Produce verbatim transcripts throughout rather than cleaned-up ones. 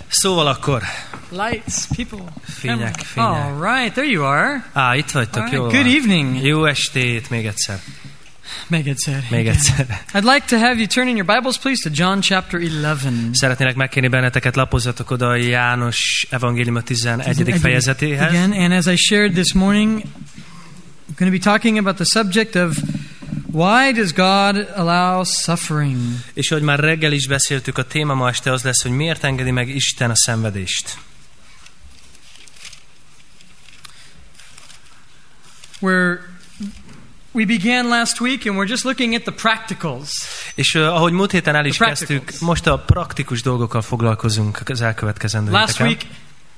Szóval akkor. Lights, people. Fények, fények. All right, there you are. Á, itt vagytok, Right. jó. Good evening. Jó estét, még egyszer. Még egyszer. Még egyszer. I'd like to have you turn in your Bibles, please, to John chapter eleven. Szeretnélek megkérni benneteket, lapozzatok oda a János evangélium a tizenegyedik fejezetéhez. Again, and as I shared this morning, I'm going to be talking about the subject of why does God allow suffering? És ahogy már reggel is beszéltük, a téma ma este az lesz, hogy miért engedi meg Isten a szenvedést. We're We began last week and we're just looking at the practicals. És uh, ahogy múlt héten el is kezdtük, most a praktikus dolgokkal foglalkozunk az elkövetkezendő Last héteken. week,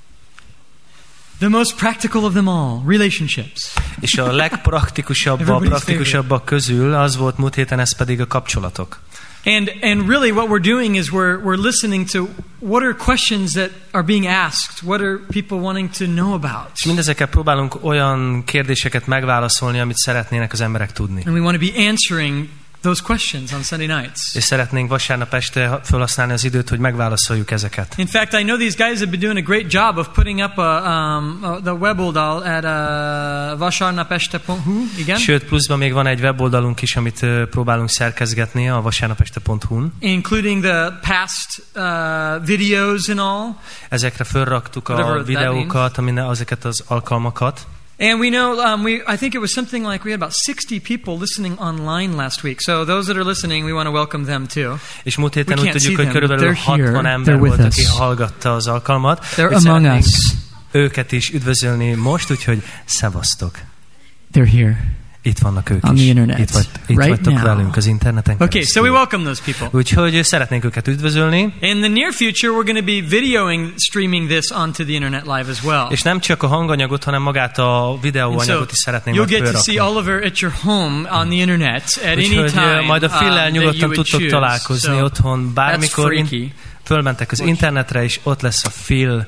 the most practical of them all, relationships. És a legpraktikusabb, a praktikusabbak közül az volt múlt héten, ez pedig a kapcsolatok. And and really what we're doing is we're we're listening to what are questions that are being asked, what are people wanting to know about. És mindezekkel próbálunk olyan kérdéseket megválaszolni, amit szeretnének az emberek tudni. And we want to be answering those questions on Sunday nights. És szeretnénk vasárnap este felhasználni az időt, hogy megválaszoljuk ezeket. In fact, I know these guys have been doing a great job of putting up a, um, a, the weboldal at uh, vasárnapeste pont hu. Igen? Sőt, pluszban még van egy weboldalunk is, amit uh, próbálunk szerkezgetni a vasárnapeste pont hu-n. Including the past uh, videos and all. Ezekre felraktuk a videókat, minden, ezeket az alkalmakat. And we know, um, we I think it was something like we had about sixty people listening online last week. So those that are listening, we want to welcome them too. És múlt héten úgy tudjuk, hogy körülbelül hatvan ember volt, aki hallgatta az alkalmat. They're among us. Őket is üdvözölni most, úgyhogy szevasztok. They're here. Itt vannak ők on is. The internet. Itt, vagy, itt right vagytok now. velünk az interneten keresztül. Okay, so we welcome those people. Úgyhogy szeretnénk őket üdvözölni. In the near future, we're going to be videoing, streaming this onto the internet live as well. És nem csak a hanganyagot, hanem magát a videóanyagot so is szeretnénk you'll majd get to see Oliver at your home on the internet at any time. Majd a Phillel um, nyugodtan tudtok találkozni so otthon, bármikor in, fölmentek az internetre, és ott lesz a Phil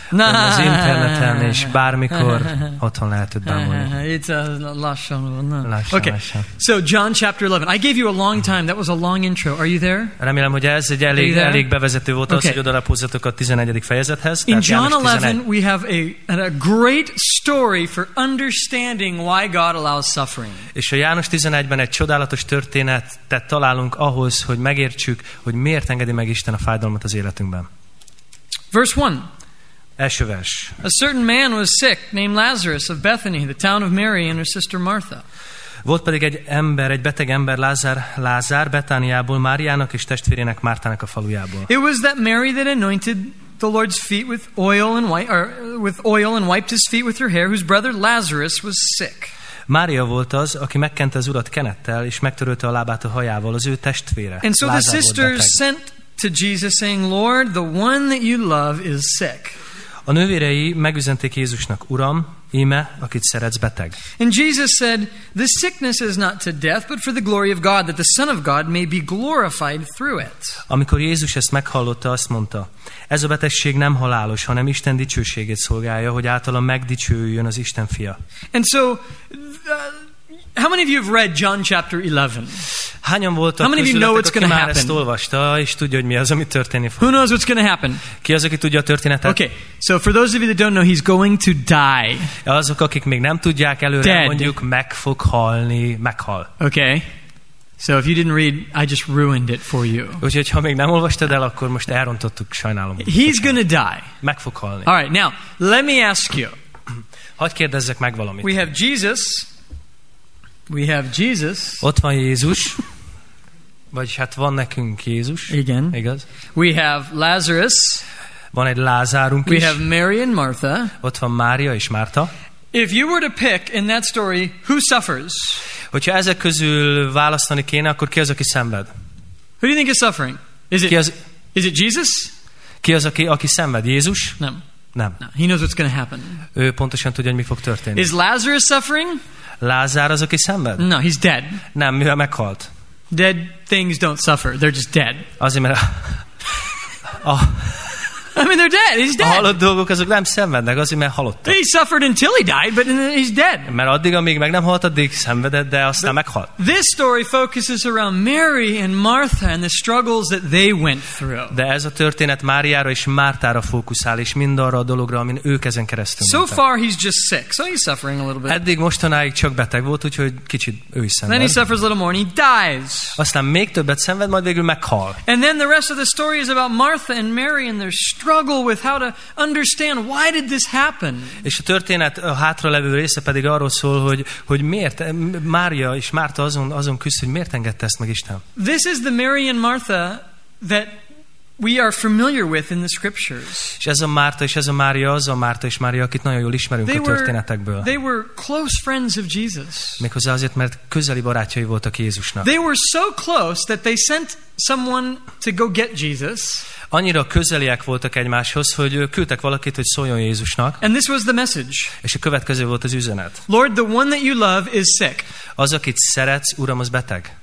az interneten, és bármikor otthon lehet őt bámulni. It's a lassan. Lassan, okay. lassan. So John chapter eleven. I gave you a long time. That was a long intro. Are you there? Remélem, hogy ez egy elég, elég bevezető volt okay. az, hogy odalapozzatok a tizenegyedik fejezethez. In John eleven we have a, a great story for understanding why God allows suffering. És a János tizenegyben egy csodálatos történetet találunk ahhoz, hogy megértsük, hogy miért engedi meg Isten a fájdalmat az életünkben. Verse one. Első vers. A certain man was sick, named Lazarus of Bethany, the town of Mary and her sister Martha. Volt pedig egy ember, egy beteg ember, Lázár, Lázár Betániából, Máriának és testvérének Mártának a falujából. It was that Mary that anointed the Lord's feet with oil and wi- or with oil and wiped his feet with her hair, whose brother Lazarus was sick. Mária volt az, aki megkente az urat kenettel, és megtörölte a lábát a hajával, az ő testvére. And so Lázár the sisters sent to Jesus saying, Lord, the one that you love is sick. A nővérei megüzenték Jézusnak, Uram, íme, akit szeretsz, beteg. And Jesus said, this sickness is not to death, but for the glory of God, that the Son of God may be glorified through it. Amikor Jézus ezt meghallotta, azt mondta, ez a betegség nem halálos, hanem Isten dicsőségét szolgálja, hogy általa megdicsőjön az Isten fia. And so, uh, how many of you have read John chapter eleven? Hányan voltak közületek, aki már ezt olvasta, és tudja, hogy mi az, ami történni fog? Who knows what's going to happen? Ki az, aki tudja a történetet? Okay, so for those of you that don't know, he's going to die. Azok, akik még nem tudják előre, Dead. mondjuk meg fog halni, meghal. Okay. So if you didn't read, I just ruined it for you. Úgyhogy ha még nem olvastad el, akkor most elrontottuk, sajnálom. He's going to die. Meg fog halni. All right, now, let me ask you. Hadd kérdezzek meg valamit. We have Jesus. We have Jesus. Ott van Jézus. Vagyis hát van nekünk Jézus. Igen. Igaz? We have Lazarus. Van egy Lázárunk We is. have Mary and Martha. Ott van Mária és Márta. If you were to pick in that story, who suffers? Hogyha ezek közül választani kéne, akkor ki az, aki szenved? Who do you think is suffering? Is it, ki az, is it Jesus? Ki az, aki, aki szenved? Jézus? Nem. Nem. No, he knows what's going to happen. Ő pontosan tudja, hogy mi fog történni. Is Lazarus suffering? Lázár az, aki szenved? No, he's dead. Nem, mivel meghalt. Dead things don't suffer. They're just dead. Azért, mert a, a, I mean, they're dead. He's dead. A halott dolgok azok nem szenvednek, azért, mert halottak. He suffered until he died, but he's dead. Mert addig, amíg meg nem halt, addig szenvedett, de aztán meghalt. This story focuses around Mary and Martha and the struggles that they went through. De ez a történet Máriára és Mártára fókuszál, és mindarra a dologra, amin ők ezen keresztül So mentek. far he's just sick, so he's suffering a little bit. Eddig mostanáig csak beteg volt, úgyhogy kicsit ő is szenved. Then he suffers a little more and he dies. Aztán még többet szenved, majd végül meghal. And then the rest of the story is about Martha and Mary and their struggle with how to understand why did this happen. És a történet a hátralevő része pedig arról szól, hogy, hogy miért Mária és Márta azon, azon küzd, hogy miért engedte ezt meg Isten. This is the Mary and Martha that we are familiar with in the scriptures. És ez a Márta és ez a Mária az a Márta és Mária, akit nagyon jól ismerünk They a történetekből. were, they were close friends of Jesus. Méghozzá azért, mert közeli barátjai voltak Jézusnak. They were so close that they sent someone to go get Jesus. Annyira közeliek voltak egymáshoz, hogy küldtek valakit, hogy szóljon Jézusnak. And this was the message. És a következő volt az üzenet. Lord, the one that you love is sick. Az, akit szeretsz, Uram, az beteg.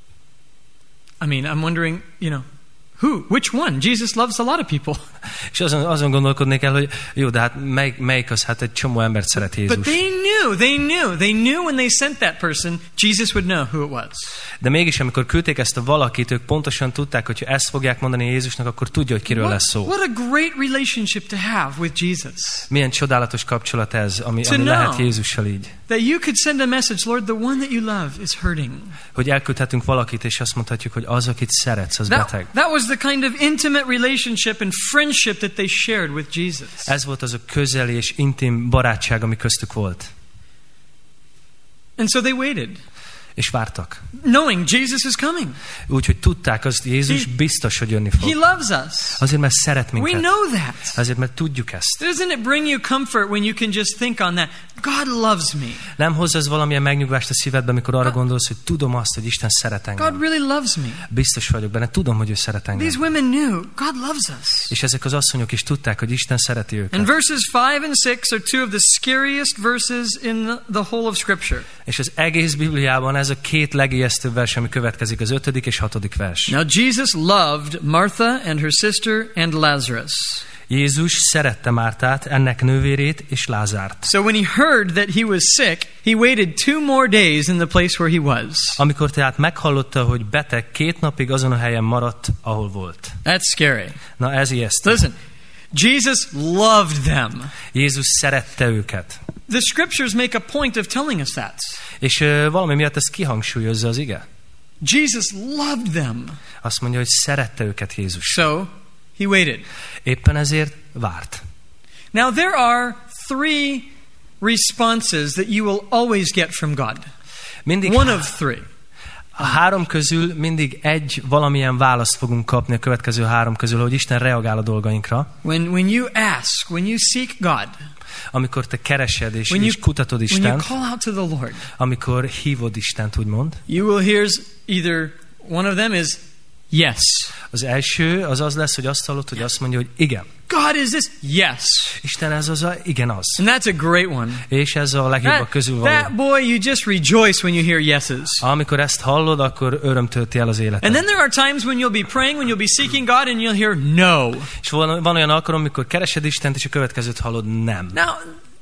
I mean, I'm wondering, you know, who? Which one? Jesus loves a lot of people. És azon, azon gondolkodnék el, hogy jó, de hát melyik, melyik az, hát egy csomó embert szeret Jézus. But they knew, they knew, they knew when they sent that person, Jesus would know who it was. De mégis, amikor küldték ezt a valakit, ők pontosan tudták, hogy ha ezt fogják mondani Jézusnak, akkor tudja, hogy kiről What, lesz szó. what a great relationship to have with Jesus. Milyen csodálatos kapcsolat ez, ami, To ami know. lehet Jézussal így. That you could send a message, Lord, the one that you love is hurting. Hogy elküldhetünk valakit, és azt mondhatjuk, hogy az, akit szeretsz, az beteg. That, that was the kind of intimate relationship and friendship that they shared with Jesus. Ez volt az a közeli és intim barátság, ami köztük volt. And so they waited. És vártak. Knowing Jesus is coming. Úgyhogy tudták, azt Jézus He- biztos, hogy jönni fog. He loves us. Azért, mert szeret We minket. know that. Azért, mert tudjuk ezt. Doesn't it bring you comfort when you can just think on that? God loves me. Nem hoz ez valamilyen megnyugvást a szívedbe, amikor arra gondolsz, hogy tudom azt, hogy Isten szeret God engem. really loves me. Biztos vagyok benne, tudom, hogy ő szeret engem. These women knew God loves us. És ezek az asszonyok is tudták, hogy Isten szereti And őket. verses five and six are two of the scariest verses in the, the whole of Scripture. És az egész Bibliában ez a két legijesztőbb vers, ami következik, az ötödik és hatodik vers. Now Jesus loved Martha and her sister and Lazarus. Jézus szerette Mártát, ennek nővérét és Lázárt. So when he heard that he was sick, he waited two more days in the place where he was. Amikor tehát meghallotta, hogy beteg, két napig azon a helyen maradt, ahol volt. That's scary. Na ez ijesztő. Listen, Jesus loved them. Jézus szerette őket. The scriptures make a point of telling us that. És uh, valami miatt ezt kihangsúlyozza az ige. Jesus loved them. Azt mondja, hogy szerette őket Jézus. So he waited. Éppen ezért várt. Now there are three responses that you will always get from God. Mindig One of three. a három közül mindig egy valamilyen választ fogunk kapni a következő három közül, hogy Isten reagál a dolgainkra. When, when you ask, when you seek God, Amikor te keresed és, when you, és kutatod when you Istent, call out to the Lord, amikor hívod Istent, úgymond. you will hear either one of them is yes. Az első az az lesz, hogy azt hallod, hogy azt mondja, hogy igen. God, is this? Yes. Isten ez az a igen az. And that's a great one. És ez a legjobbak That, közül that való. boy, you just rejoice when you hear yeses. Amikor ezt hallod, akkor öröm tölti el az életed. And then there are times when you'll be praying, when you'll be seeking God, and you'll hear no. És van, van olyan alkalom, amikor keresed Istent, és a következőt hallod, nem. Now,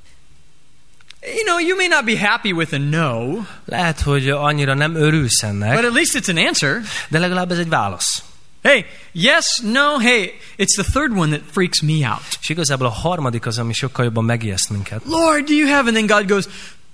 you know, you may not be happy with a no, Lehet, hogy annyira nem örülsz but ennek, at least it's an answer. de legalább ez egy válasz. Hey, yes, no, hey, it's the third one that freaks me out. És igazából a harmadik az, ami sokkal jobban megijeszt minket, Lord, do you have? And then God goes,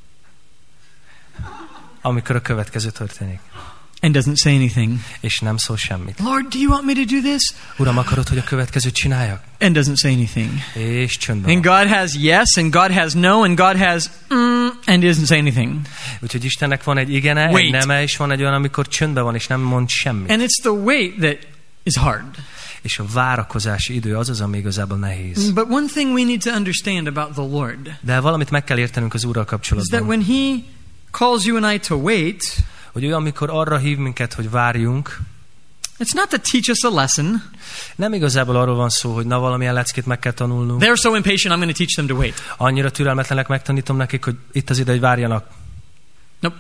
amikor a következő történik. and doesn't say anything. És nem szól semmit. Lord, do you want me to do this? Uram, akarod, hogy a következőt csináljak? And doesn't say anything. És csöndben And van. God has yes, and God has no, and God has mm, and doesn't say anything. Úgyhogy Istennek van egy igene, Wait. egy neme, és van egy olyan, amikor csöndben van, és nem mond semmit. And it's the wait that is hard. És a várakozási idő az az, ami igazából nehéz. But one thing we need to understand about the Lord De valamit meg kell értenünk az Úrral is that kapcsolatban. when He calls you and I to wait, Hogy ő, amikor arra hív minket, hogy várjunk, it's not to teach us a lesson. nem igazából arról van szó, hogy na valamilyen leckét meg kell tanulnunk. They're so impatient, I'm going to teach them to wait. Annyira türelmetlenek, megtanítom nekik, hogy itt az ide, hogy várjanak. Nope.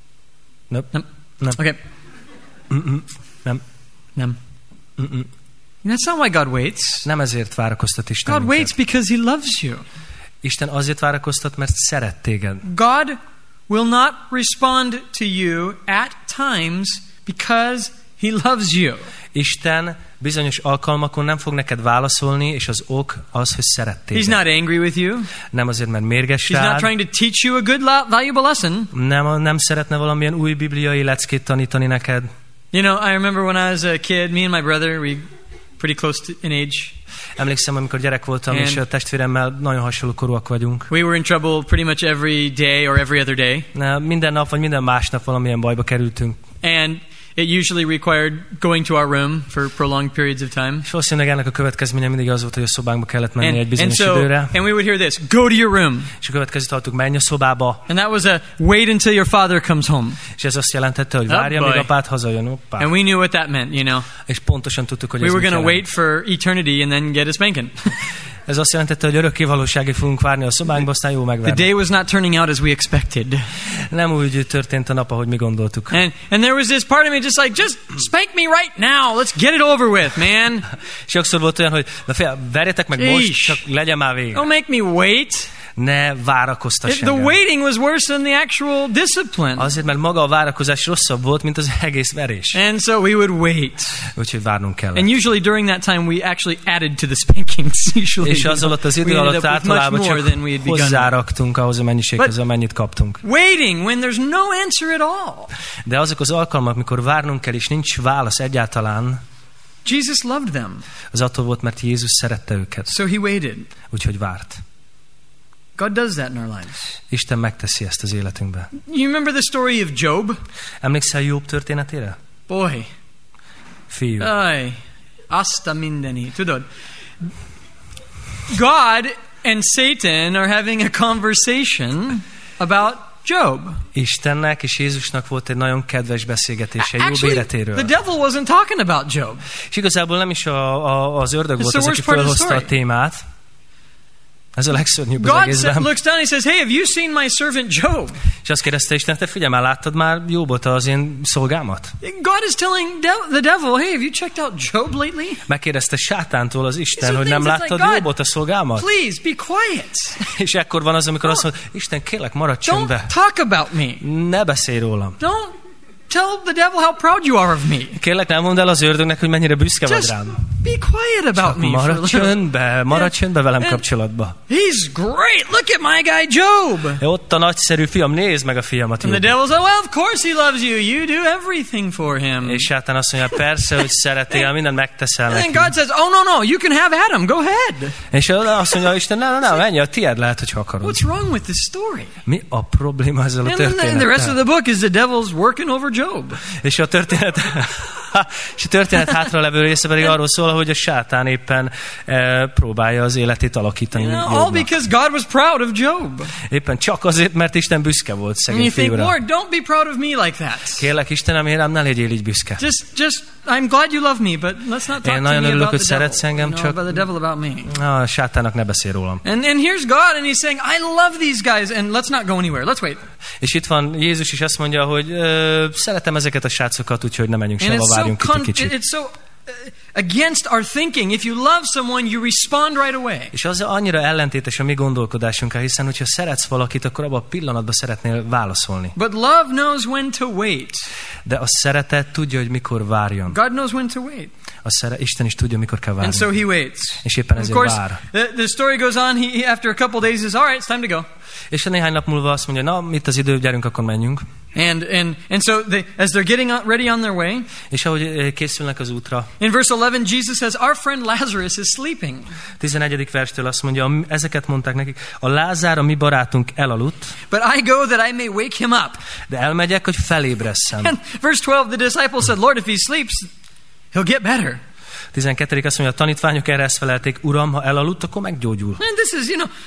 Nope. Nem. Nem. Okay. Mm-mm. Nem. Nem. Mm-mm. That's not why God waits. Nem ezért várakoztat Isten God minket. waits because He loves you. Isten azért várakoztat, mert szeret téged. God will not respond to you at times because He loves you. Isten bizonyos alkalmakon nem fog neked válaszolni, és az ok az, hogy szeret téged. He's not angry with you. Nem azért, mert mérges He's not rád. trying to teach you a good, valuable lesson. Nem, nem szeretne valamilyen új bibliai leckét tanítani neked. You know, I remember when I was a kid, me and my brother, we pretty close to, in age. Emlékszem, amikor gyerek voltam, And és a testvéremmel nagyon hasonló korúak vagyunk. We were in trouble pretty much every day or every other day. Na, minden nap, vagy minden másnap valamilyen bajba kerültünk. And it usually required going to our room for prolonged periods of time. És valószínűleg ennek a következménye mindig az volt, hogy a szobánkba kellett menni And, egy bizonyos and so, időre. and we would hear this, go to your room. És a következőt hallottuk, menj a szobába. And that was a wait until your father comes home. És ez azt jelentette, hogy várja, Oh, míg boy. apád hazajön. Oppá. And we knew what that meant, you know. És pontosan tudtuk, hogy We ez were mit going to jelent. wait for eternity and then get a spanking. Ez azt jelentette, hogy örökké valóságig fogunk várni a szobánkba, aztán jó The megverni. day was not turning out as we expected. Nem úgy történt a nap, ahogy mi gondoltuk. And and there was this part of me just like, just spank me right now. Let's get it over with, man. Sokszor volt olyan, hogy na fél, verjetek meg most, Ish. csak legyen már vége. Don't make me wait. Ne várakoztass It, the engem. waiting was worse than the actual discipline. Azért, mert maga a várakozás rosszabb volt, mint az egész verés. And so we would wait. Úgyhogy várnunk kellett. And usually during that time we actually added to the spankings. Usually, És az alatt az idő we ended alatt up with much általában more csak than we had begun. hozzáraktunk ahhoz a mennyiséghez, But- amennyit kaptunk. Waiting when there's no answer at all. De azok az alkalmak, mikor várnunk kell, és nincs válasz egyáltalán, Jesus loved them, az attól volt, mert Jézus szerette őket. so he waited. Úgyhogy várt. God does that in our lives. Isten megteszi ezt az életünkbe. You remember the story of Job? Emlékszel Jobb történetére? Boy, Fiú. ay, asta mindeni. Tudod, God and Satan are having a conversation about Job. Istennek és Jézusnak volt egy nagyon kedves beszélgetése Jobb Actually, életéről. the devil wasn't talking about Job. És igazából nem is a, a, az ördög It's volt the az, aki worst part of the felhozta a story. témát. Ez a legszörnyűbb az God egészben. sa- looks down and he says, hey, have you seen my servant Job? És azt kérdezte Isten, te figyelj már, láttad már Jobbot, az én szolgámat? God is telling de- the devil, hey, have you checked out Job lately? Megkérdezte sátántól az Isten, These are hogy nem things that's láttad like, God, Jobbot, a szolgámat? Please, be quiet. És ekkor van az, amikor azt mondja, Isten, kérlek, maradj csöndbe. Don't talk about me. Ne beszélj rólam. Don't tell the devil how proud you are of me. Kérlek, nem mondd el az ördögnek, hogy mennyire büszke vagy Just rám. be quiet about me. For a Maradj little. csöndbe, maradj csöndbe velem And- kapcsolatba. He's great. Look at my guy Job. Ott a nagyszerű fiam, nézd meg a fiamat. And the Jobb. devil said, well, of course he loves you. You do everything for him. És sátán azt mondja, persze, hogy szeretél, mindent megteszel And then neki. God says, oh, no, no, you can have Adam. Go ahead. És azt mondja, Isten, nem, nem, menj, a tiéd lehet, hogy akarod. What's wrong with this story? Mi a probléma ezzel a And then the, the rest of történettel? the book is the devil's working over Job. És a történet, és a történet hátra levő része pedig arról szól, hogy a sátán éppen e, próbálja az életét alakítani. You know, all Jobbnak. because God was proud of Job. Éppen csak azért, mert Isten büszke volt And szegény you think, fiúra. Lord, don't be proud of me like that. Kérlek, Istenem, én nem ne legyél így büszke. Just, just, I'm glad you love me, but let's not talk Én to nagyon me örülök, about hogy the devil. szeretsz engem, You know, csak- about the devil about me. A sátának ne beszélj rólam. And, and here's God, and he's saying, I love these guys, and let's not go anywhere. Let's wait. És itt van Jézus is azt mondja, hogy ö, szeretem ezeket a srácokat, úgyhogy nem menjünk And sehova, it's so, várjunk itt egy con- kicsit. it's so uh, against our thinking. If you love someone, you respond right away. És az annyira ellentétes a mi gondolkodásunkkal, hiszen hogyha szeretsz valakit, akkor abban a pillanatban szeretnél válaszolni. But love knows when to wait. De a szeretet tudja, hogy mikor várjon. God knows when to wait. A szere- Isten is tudja, mikor kell And várni. so he waits. És éppen Of ezért course, vár. the, the story goes on. He, he, after a couple days, says, all right, it's time to go. És a néhány nap múlva azt mondja, na, itt az idő, gyerünk, akkor menjünk. And, and, and so they, as they're getting on- ready on their way, És ahogy eh, készülnek az útra, in verse eleven, Jesus says, our friend Lazarus is sleeping. tizenegyedik verstől azt mondja, ezeket mondták nekik, a Lázár, a mi barátunk elaludt, But I go that I may wake him up. de elmegyek, hogy felébresszem. And verse twelve, the disciples said, Lord, if he sleeps, he'll get better. tizenkettedik azt mondja, a tanítványok erre ezt felelték, Uram, ha elaludt, akkor meggyógyul. And this is, you know,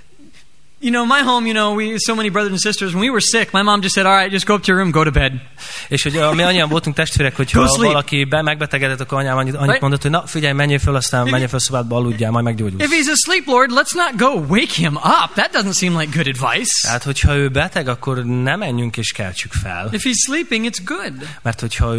you know, my home, you know, we so many brothers and sisters. When we were sick, my mom just said, "All right, just go up to your room, go to bed." És hogy a, mi annyian voltunk testvérek, hogy Go ha sleep. valaki be, megbetegedett, akkor anyám annyit, annyit Right? mondott, hogy na figyelj, menjél föl, aztán If- menjél föl szobádba, aludjál, majd If meggyógyulsz. he's asleep, Lord, let's not go wake him up. That doesn't seem like good advice. Tehát, hogyha ő beteg, akkor ne menjünk és keltsük fel. If he's sleeping, it's good. Mert hogyha ő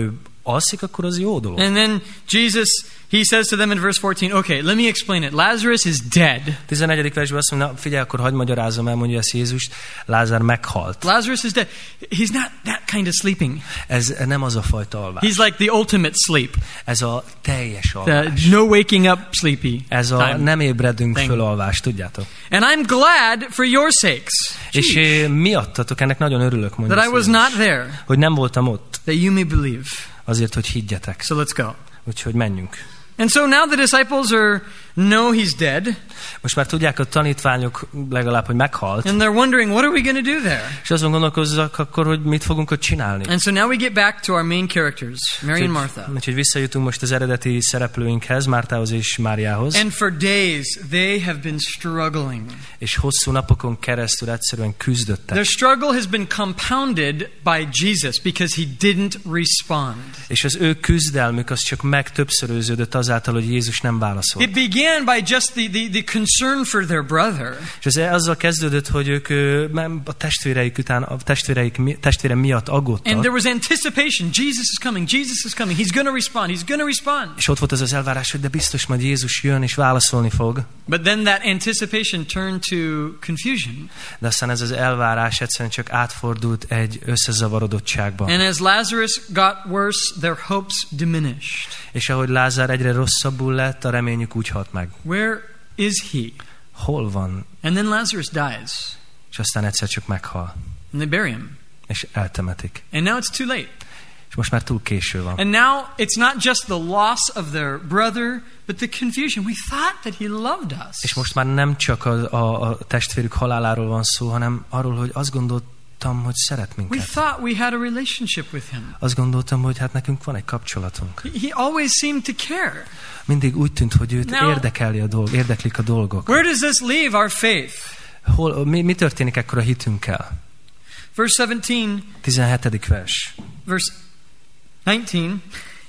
alszik, akkor az jó dolog. And then Jesus, he says to them in verse fourteen, okay, let me explain it. Lazarus is dead. tizenegyedik versben azt mondja, figyelj, akkor hagyd magyarázom el, mondja ezt Jézus, Lázár meghalt. Lazarus is dead. He's not that kind of sleeping. Ez nem az a fajta alvás. He's like the ultimate sleep. Ez a teljes alvás. The no waking up sleepy. Ez a time. Nem ébredünk föl alvás, tudjátok. And I'm glad for your sakes. És eh, miattatok, ennek nagyon örülök, mondja that I was not there. Hogy nem voltam ott. That you may believe. Azért, hogy higgyetek. So let's go. Úgyhogy menjünk. And so now the disciples are know he's dead. Most már tudják a tanítványok legalább, hogy meghalt. And they're wondering, what are we going to do there? És azon gondolkoznak akkor, hogy mit fogunk ott csinálni. And so now we get back to our main characters, Mary and Martha. Úgyhogy visszajutunk most az eredeti szereplőinkhez, Mártához és Máriához. And for days they have been struggling. És hosszú napokon keresztül egyszerűen küzdöttek. Their struggle has been compounded by Jesus because he didn't respond. És az ő küzdelmük az csak megtöbbszöröződött azáltal, hogy Jézus nem válaszolt. It began by just the, the, the concern for their brother. És ez azzal kezdődött, hogy ők a testvéreik után, a testvéreik testvére miatt aggódtak. And there was anticipation. Jesus is coming. Jesus is coming. He's going to respond. He's going to respond. És ott volt az az elvárás, hogy de biztos majd Jézus jön és válaszolni fog. But then that anticipation turned to confusion. De aztán ez az elvárás egyszerűen csak átfordult egy összezavarodottságba. And as Lazarus got worse, their hopes diminished. És ahogy Lázár egyre rosszabbul lett, a reményük úgy halt meg. Where is he? Hol van? And then Lazarus dies. És aztán egyszer csak meghal. And they bury him. És eltemetik. And now it's too late. És most már túl késő van. And now it's not just the loss of their brother, but the confusion. We thought that he loved us. És most már nem csak a, a, a testvérük haláláról van szó, hanem arról, hogy azt gondoltam, hogy szeret minket. We thought we had a relationship with him. Azt gondoltam, hogy hát nekünk van egy kapcsolatunk. He, he always seemed to care. Mindig úgy tűnt, hogy őt Now, érdekeli a dolg, érdeklik a dolgok. Where does this leave our faith? Hol, mi, mi történik ekkor a hitünkkel? Verse seventeen. tizenhetedik vers. Verse nineteen.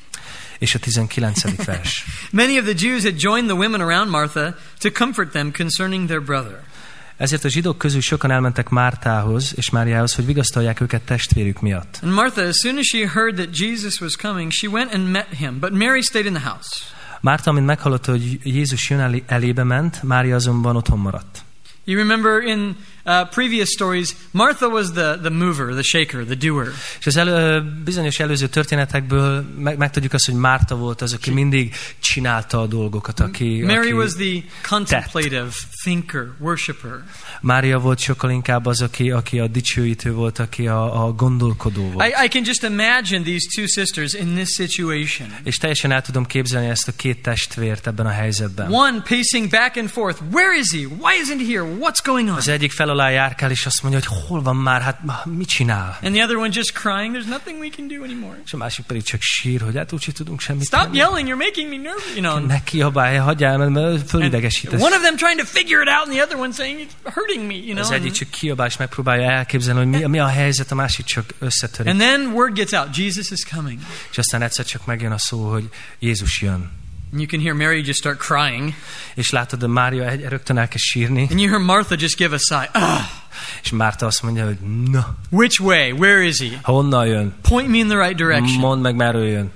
És a tizenkilencedik vers. Many of the Jews had joined the women around Martha to comfort them concerning their brother. Ezért a zsidók közül sokan elmentek Mártához és Máriához, hogy vigasztalják őket testvérük miatt. And Martha, as soon as she heard that Jesus was coming, she went and met him, but Mary stayed in the house. Márta, amint meghallotta, hogy Jézus jön, elébe ment, Mária azonban otthon maradt. You remember in uh, previous stories, Martha was the, the mover, the shaker, the doer. És az elő, bizonyos előző történetekből meg, megtudjuk azt, hogy Márta volt az, aki mindig csinálta a dolgokat, aki Mary aki was the contemplative tett. thinker, worshipper. Mária volt sokkal inkább az, aki, aki a dicsőítő volt, aki a, a gondolkodó volt. I, I can just imagine these two sisters in this situation. És teljesen el tudom képzelni ezt a két testvért ebben a helyzetben. One pacing back and forth. Where is he? Why isn't he here? What's going on? Az egyik fel alá járkál, és azt mondja, hogy hol van már, hát mit csinál? And the other one just crying. There's nothing we can do anymore. És a másik pedig csak sír, hogy hát úgyse tudunk semmit Stop tenni. yelling, you're making me nervous, you know. Ne kiabálj, hagyjál, mert fölidegesítesz. One of them trying to figure it out, and the other one saying it's hurting me, you know. Az egyik csak kiabál, és megpróbálja elképzelni, hogy mi, mi a helyzet, a másik csak összetörik. And then word gets out, Jesus is coming. És aztán egyszer csak megjön a szó, hogy Jézus jön. And you can hear Mary just start crying. És látod, hogy Mária rögtön elkezd sírni. And you hear Martha just give a sigh. Ah. És Márta azt mondja, hogy na. Which way? Where is he? Honnan jön? Point me in the right direction. Mondd meg, merről jön.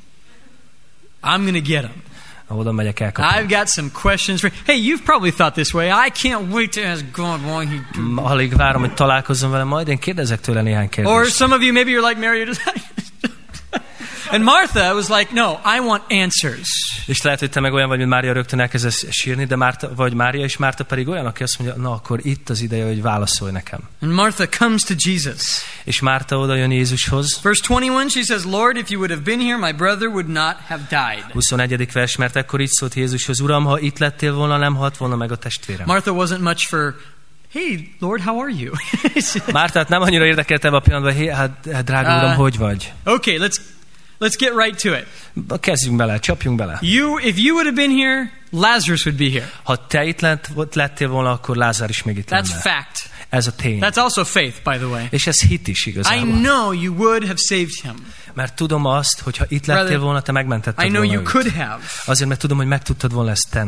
I'm going to get him. Oda megyek, elkapom. I've got some questions for Hey, you've probably thought this way. I can't wait to ask God why he... Alig várom, hogy találkozzon vele, majd én kérdezek tőle néhány kérdést. Or some of you, maybe you're like Mary, you're just like... And Martha was like, no, I want answers. És lehet, hogy te meg olyan vagy, mint Mária, rögtön elkezdesz sírni, de Márta, vagy Mária, és Márta pedig olyan, aki azt mondja, na akkor itt az ideje, hogy válaszolj nekem. And Martha comes to Jesus. És Márta oda jön Jézushoz. Verse twenty-one, she says, Lord, if you would have been here, my brother would not have died. huszonegyedik vers, mert ekkor így szólt Jézushoz, Uram, ha itt lettél volna, nem halt volna meg a testvérem. Martha wasn't much for, hey, Lord, how are you? Mártát nem annyira érdekelte ebben a pillanatban, hé, hát drága Uram, uh, hogy vagy? Okay, let's Let's get right to it. Kezdjünk bele, csapjunk bele. You, if you would have been here, Lazarus would be here. Ha te itt lett, lettél volna, akkor Lázár is még itt lenne. That's fact. Ez a tény. That's also faith, by the way. És ez hit is igazából. I know you would have saved him. Mert tudom azt, hogy ha itt lettél volna, te megmentetted I know volna you őt. could have. Azért, mert tudom, hogy meg tudtad volna ezt tenni.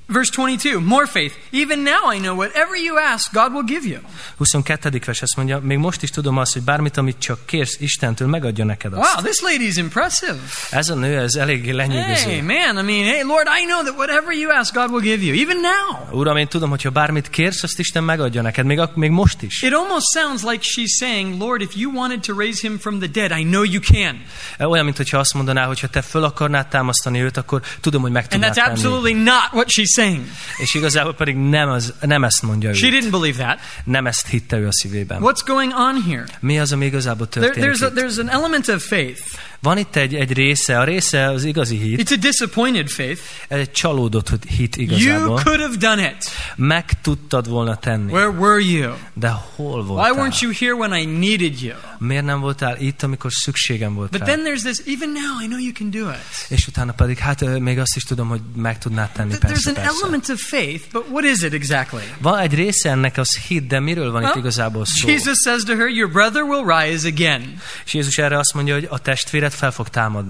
Verse twenty-two, more faith. Even now I know whatever you ask, God will give you. huszonkettő vers azt mondja, még most is tudom azt, hogy bármit, amit csak kérsz Istentől, megadja neked azt. Wow, this lady is impressive. Ez a nő, ez eléggé lenyűgöző. Hey, man, I mean, hey, Lord, I know that whatever you ask, God will give you, even now. Uram, én tudom, hogy ha bármit kérsz, azt Isten megadja neked, még, még most is. It almost sounds like she's saying, Lord, if you wanted to raise him from the dead, I know you can. Olyan, mint hogyha azt mondaná, hogy ha te föl akarnád támasztani őt, akkor tudom, hogy meg tudnád tenni. And that's absolutely not what she's saying. És igazából pedig nem, az, nem ezt mondja ő. She didn't believe that. Nem ezt hitte ő a szívében. What's going on here? Mi az, ami igazából történik there, there's, a, itt? there's an element of faith. Van itt egy, egy része, a része az igazi hit. It's a disappointed faith. Ez egy csalódott hit igazából. You could have done it. Meg tudtad volna tenni. Where were you? De hol voltál? Why weren't you here when I needed you? Miért nem voltál itt, amikor szükségem volt But rá? then there's this, even now I know you can do it. És utána pedig, hát még azt is tudom, hogy meg tudnád tenni, persze, There's an persze. element of faith, but what is it exactly? Van egy része ennek az hit, de miről van well, itt igazából szó? Jesus says to her, your brother will rise again. És Jézus erre azt mondja, hogy a testvéred fel fog támadni.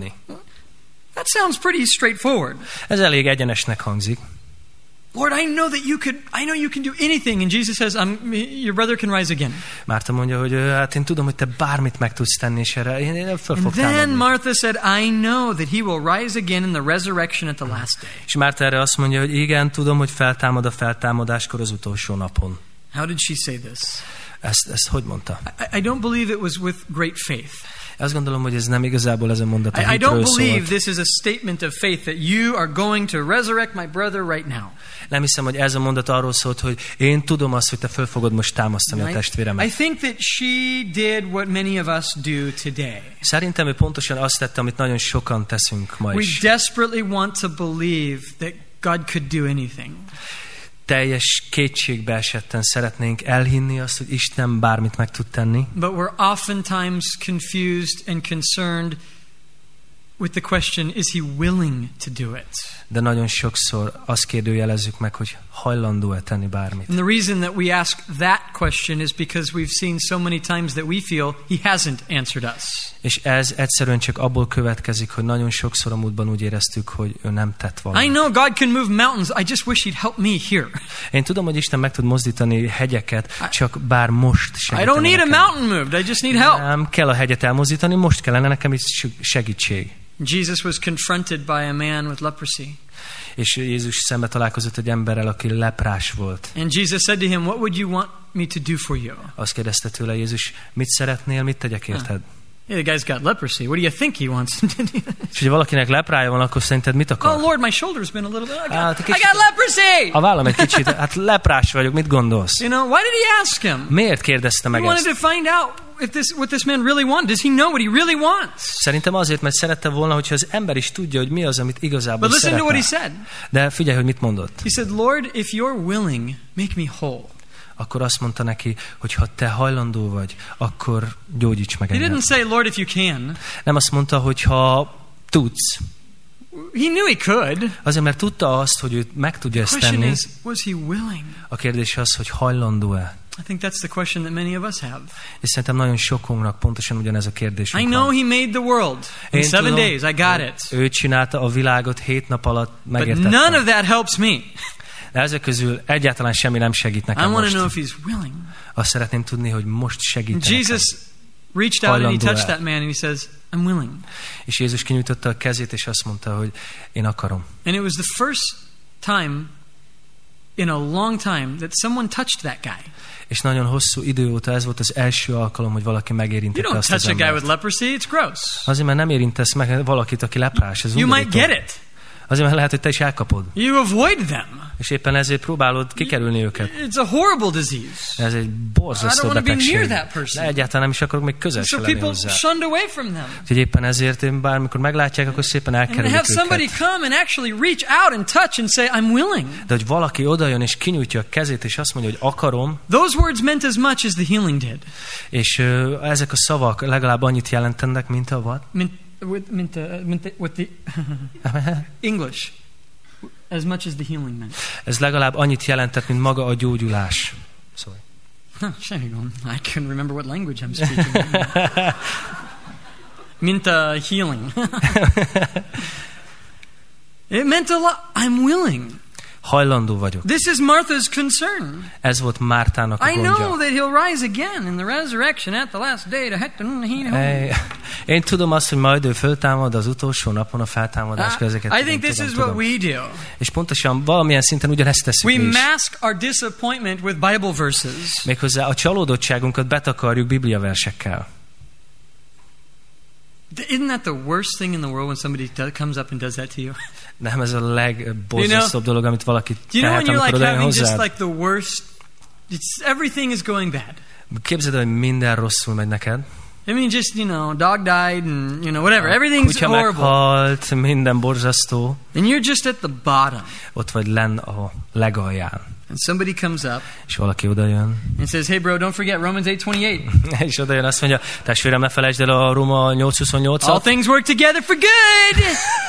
That sounds pretty straightforward. Ez elég egyenesnek hangzik. Lord, I know that you could, I know you can do anything. And Jesus says, um, your brother can rise again. Márta mondja, hogy hát én tudom, hogy te bármit meg tudsz tenni, és erre én, én föl fog támadni. And then Martha said, I know that he will rise again in the resurrection at the last day. És Márta erre azt mondja, hogy igen, tudom, hogy feltámad a feltámadáskor az utolsó napon. How did she say this? Ezt, ezt hogy mondta? I, I don't believe it was with great faith. Azt gondolom, hogy ez nem igazából ez a mondat a I, I hitről don't believe szólt. this is a statement of faith that you are going to resurrect my brother right now. Nem hiszem, hogy ez a mondat arról szólt, hogy én tudom azt, hogy te föl fogod most támasztani a testvéremet. I think that she did what many of us do today. Szerintem ő pontosan azt tette, amit nagyon sokan teszünk ma is. We desperately want to believe that God could do anything. Teljes kétségbe esetten szeretnénk elhinni azt, hogy Isten bármit meg tud tenni. But we're oftentimes confused and concerned with the question, is he willing to do it? De nagyon sokszor azt kérdőjelezzük meg, hogy hajlandó-e tenni bármit. And the reason that we ask that question is because we've seen so many times that we feel he hasn't answered us. És ez egyszerűen csak abból következik, hogy nagyon sokszor a múltban úgy éreztük, hogy ő nem tett valamit. I know God can move mountains. I just wish he'd help me here. Én tudom, hogy Isten meg tud mozdítani hegyeket, csak bár most segíteni I don't need nekem. a mountain moved. I just need help. Nem kell a hegyet elmozdítani, most kellene nekem is segítség. Jesus was confronted by a man with leprosy. És Jézus szembe találkozott egy emberrel, aki leprás volt. And Jesus said to him, what would you want me to do for you? Azt kérdezte tőle Jézus, mit szeretnél, mit tegyek érted? Yeah, the guy's got leprosy. What do you think he wants? És hogy valakinek leprája van, akkor szerinted mit akar? Oh Lord, my shoulder's been a little bit. I got, hát, I got leprosy. A vállam egy kicsit, hát leprás vagyok, mit gondolsz? You know, why did he ask him? Miért kérdezte meg He wanted ezt? to find out if this, what this man really wants. Does he know what he really wants? Szerintem azért, mert szerette volna, hogyha az ember is tudja, hogy mi az, amit igazából But listen to what he szeretne. said. De figyelj, hogy mit mondott. He said, Lord, if you're willing, make me whole. Akkor azt mondta neki, hogy ha te hajlandó vagy, akkor gyógyíts meg He engem. didn't say, Lord, if you can. Nem azt mondta, hogy ha tudsz. He knew he could. Azért, mert tudta azt, hogy ő meg tudja ezt tenni. Is, was he willing? A kérdés az, hogy hajlandó-e. I think that's the question that many of us have. És szerintem nagyon sokunknak pontosan ugyanez a kérdés. I know he made the world in Én seven tudom, days. I got it. Ő csinálta a világot hét nap alatt, megértettem. But none of that helps me. De ezek közül egyáltalán semmi nem segít nekem I want most. to know if he's willing. Azt szeretném tudni, hogy most segít nekem. Jesus reached out and he touched that man and he says, I'm willing. És Jézus kinyújtotta a kezét és azt mondta, hogy én akarom. And it was the first time in a long time that someone touched that guy. És nagyon hosszú idő óta ez volt az első alkalom, hogy valaki megérintette azt az embert. You don't touch a guy embert. with leprosy, it's gross. Azért, mert nem érintesz meg valakit, aki leprás. Ez you undorító. might get it. Azért, mert lehet, hogy te is elkapod. You avoid them. És éppen ezért próbálod kikerülni őket. It's a horrible disease. Ez egy borzasztó betegség. De egyáltalán nem is akarok még közel so se lenni hozzá. shunned away from them. Úgyhogy éppen ezért én bármikor meglátják, akkor szépen elkerülik have somebody őket. come and actually reach out and touch and say, I'm willing. De hogy valaki odajön és kinyújtja a kezét és azt mondja, hogy akarom. Those words meant as much as the healing did. És uh, ezek a szavak legalább annyit jelentenek, mint a what? Mint, with, mint, uh, mint, with the English. As much as the healing meant. Ez legalább annyit jelentett, mint maga a gyógyulás. Sorry. Huh, I couldn't remember what language I'm speaking. Mint a healing. It meant a lot. I'm willing. Hajlandó vagyok. This is Martha's concern. Ez volt Mártának a gondja. I know that he'll rise again in the resurrection at the last day to heck hey, Én tudom azt, hogy majd ő föltámad az utolsó napon a feltámadás közeket. I think this is what we do. És pontosan valamilyen szinten ugyanezt tesszük we mi is. mask our disappointment with Bible verses. Méghozzá a csalódottságunkat betakarjuk bibliaversekkel. Isn't that the worst thing in the world when somebody do- comes up and does that to you? Nem ez a legborzasztóbb dolog, amit valaki you know, tehet, amikor like odajön hozzád? Just like the worst, it's, everything is going bad. Képzeld, hogy minden rosszul megy neked. I mean, just, you know, dog died and, you know, whatever. Everything's Kutya horrible. meghalt, minden borzasztó. And you're just at the bottom. Ott vagy lenn a legalján. And somebody comes up. És valaki odajön. And says, hey bro, don't forget Romans eight twenty-eight. És odajön azt mondja, testvérem, ne felejtsd el a Róma nyolc huszonnyolcat. All things work together for good.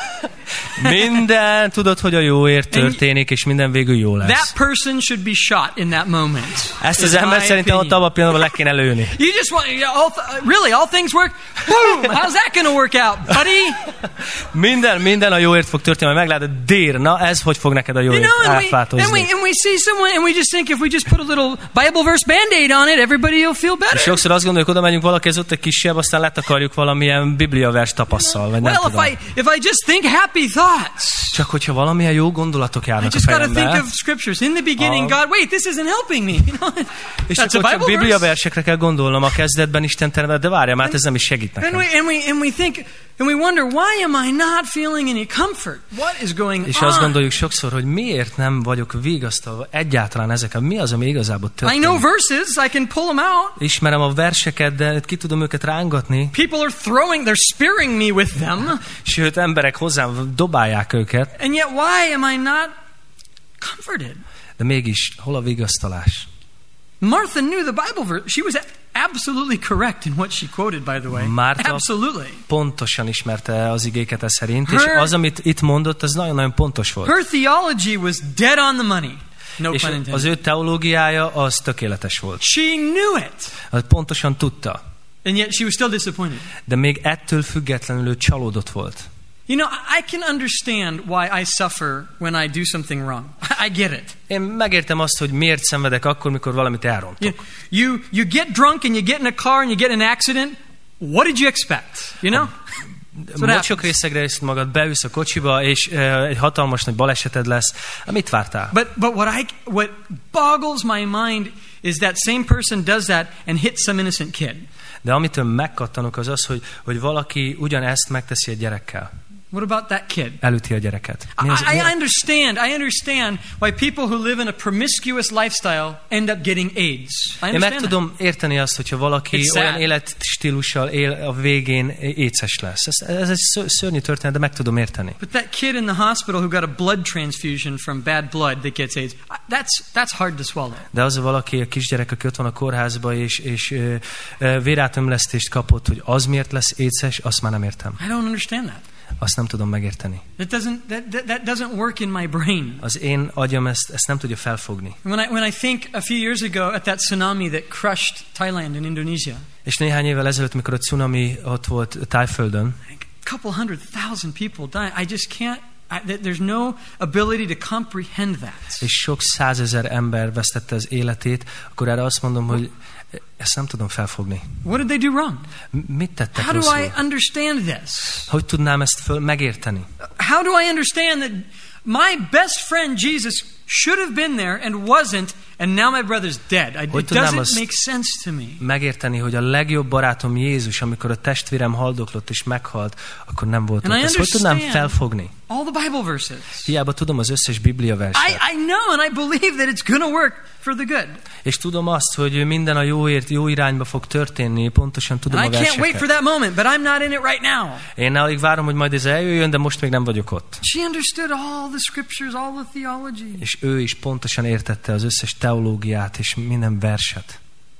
Minden, tudod, hogy a jóért történik, és minden végül jó lesz. That person should be shot in that moment. Ezt az ember szerintem ott abban a pillanatban le kéne lőni. You just want, all th- really, all things work? Boom! How's that going to work out, buddy? Minden, minden a jóért fog történni, majd meglátod, dér, na ez hogy fog neked a jóért átváltozni. And we, and we see someone, and we just think if we just put a little Bible verse band-aid on it, everybody will feel better. És sokszor azt gondoljuk, oda megyünk valaki, ez ott egy kisebb, aztán letakarjuk valamilyen bibliavers tapasszal, vagy nem well, tudom. If I, if I just think happy thoughts. Csak hogyha valamilyen jó gondolatok járnak a fejembe. I just gotta think of scriptures. In the beginning, God, wait, this isn't helping me. You know, és csak, csak Biblia versekre kell gondolnom a kezdetben, Isten teremtett, de várjál, mert ez nem is segít nekem. And we, and, we, and we think, and we wonder, why am I not feeling any comfort? What is going és on? azt gondoljuk sokszor, hogy miért nem vagyok vigasztalva egyáltalán ezekkel. Mi az, ami igazából történik? I know verses, I can pull them out. Ismerem a verseket, de ki tudom őket rángatni. People are throwing, they're spearing me with them. Sőt, emberek hozzám dobálják őket. And yet why am I not comforted? De mégis, hol a vigasztalás? Martha knew the Bible verse. She was absolutely correct in what she quoted, by the way. Márta absolutely. pontosan ismerte az igéket ez szerint, és az, amit itt mondott, az nagyon-nagyon pontos volt. Her theology was dead on the money. No és pun intended. Az ő teológiája az tökéletes volt. She knew it. Az pontosan tudta. And yet she was still disappointed. De még ettől függetlenül ő csalódott volt. You know, I can understand why I suffer when I do something wrong. I get it. Én megértem azt, hogy miért szenvedek akkor, mikor valamit elrontok. You, you, you get drunk and you get in a car and you get in an accident. What did you expect? You know? Mocsok részegre ész magad, beülsz a kocsiba, és uh, egy hatalmas nagy baleseted lesz. Mit vártál? But, but what, I, what boggles my mind is that same person does that and hits some innocent kid. De amitől megkattanok az az, hogy, hogy valaki ugyanezt megteszi egy gyerekkel. What about that kid? Elüti a gyereket. I, I understand. I understand why people who live in a promiscuous lifestyle end up getting AIDS. I Én meg tudom érteni azt, hogyha valaki It's olyan sad. életstílussal él, a végén éces lesz. Ez, ez egy szörnyű történet, de meg tudom érteni. But that kid in the hospital who got a blood transfusion from bad blood that gets AIDS, that's, that's hard to swallow. De az a valaki, a kisgyerek, aki ott van a kórházba, és, és ö, ö, vérátömlesztést kapott, hogy az miért lesz éces, azt már nem értem. I don't understand that. Azt nem tudom megérteni. That doesn't, that, that, that doesn't work in my brain. Az én agyam ezt, ezt nem tudja felfogni. When I, when I think a few years ago at that tsunami that crushed Thailand and Indonesia. És néhány évvel ezelőtt, mikor a cunami ott volt Tájföldön, a couple hundred thousand people died. I just can't, I, there's no ability to comprehend that. És sok százezer ember vesztette az életét, akkor erre azt mondom, hogy ezt nem tudom felfogni. What did they do wrong? Mit tettek How rosszul? do I understand this? Hogy tudnám ezt föl megérteni? How do I understand that my best friend Jesus should have been there and wasn't, and now my brother's dead? I, it doesn't make sense to me. Megérteni, hogy a legjobb barátom Jézus, amikor a testvérem haldoklott és meghalt, akkor nem volt ott. Ezt hogy tudnám felfogni? All the Bible verses. Hiába tudom az összes Biblia verset. I, I know and I believe that it's going to work for the good. És tudom azt, hogy minden a jóért, jó irányba fog történni, pontosan tudom and a I verseket. can't wait for that moment, but I'm not in it right now. Én alig várom, hogy majd ez eljöjjön, de most még nem vagyok ott. She understood all the scriptures, all the theology. És ő is pontosan értette az összes teológiát és minden verset.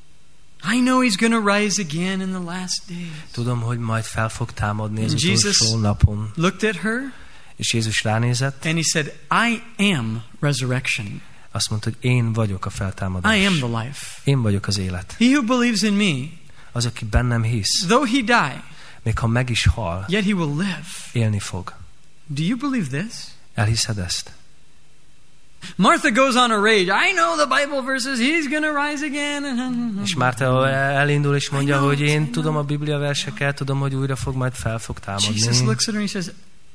I know he's going to rise again in the last days. Tudom, hogy majd fel fog támadni az Jesus utolsó napon. Looked at her. És Jézus ránézett. And he said, I am resurrection. Azt mondta, hogy én vagyok a feltámadás. I am the life. Én vagyok az élet. He who believes in me, az, aki bennem hisz, though he die, még ha meg is hal, yet he will live. Élni fog. Do you believe this? Elhiszed ezt? Martha goes on a rage. I know the Bible verses. He's going to rise again. És Márta elindul és mondja, hogy én tudom a Biblia verseket, tudom, hogy újra fog, majd fel fog támadni. Jesus looks at her and he says,